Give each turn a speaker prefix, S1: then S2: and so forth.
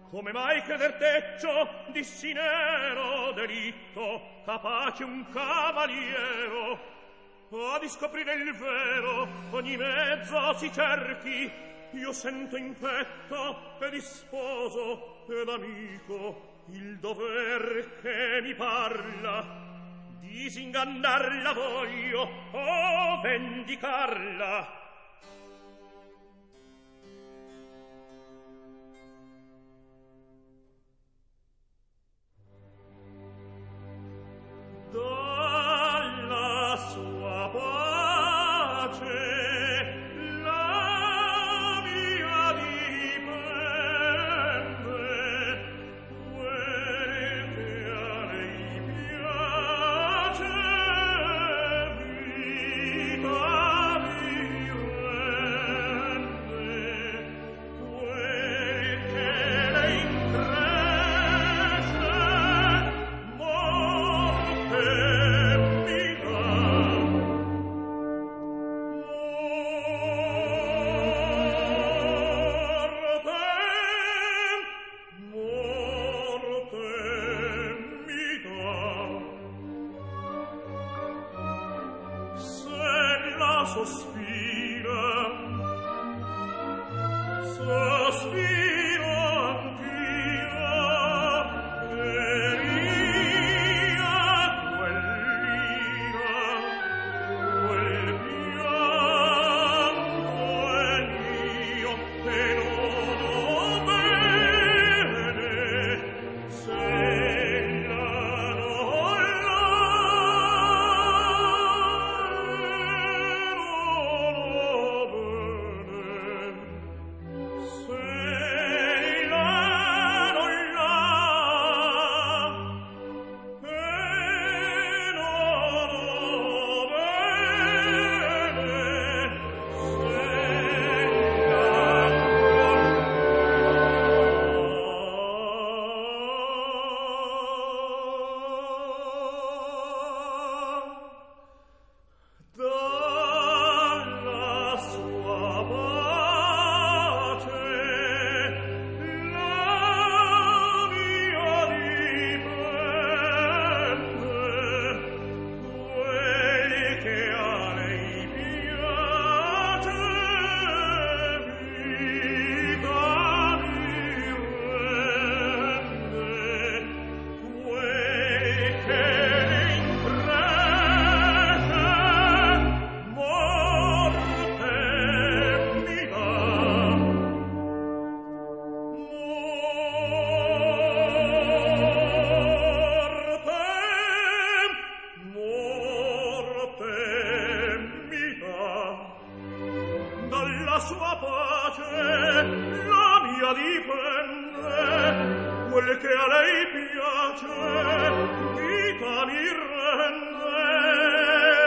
S1: Come mai crederteccio dissi nero delitto, capace un cavaliero a discoprire il vero, ogni mezzo si cerchi. Io sento in petto e di sposo ed amico il dover che mi parla. Disingannarla voglio o vendicarla. Dalla sua pace la mia dipende, quel che a lei piace vita mi rende, quel che lei incresce morte mi dà. Morte mi dà. Se la sospira, sospiro anch'io, Elia, quell'ira, quel pianto è mio che non ho bene, se la non ho bene, se la non dalla sua pace la mia dipende, quel che a lei piace vita mi rende, quel che le incresce morte mi dà. Morte mi dà. Dalla sua pace la mia dipende, quel che a lei piace vita mi rende.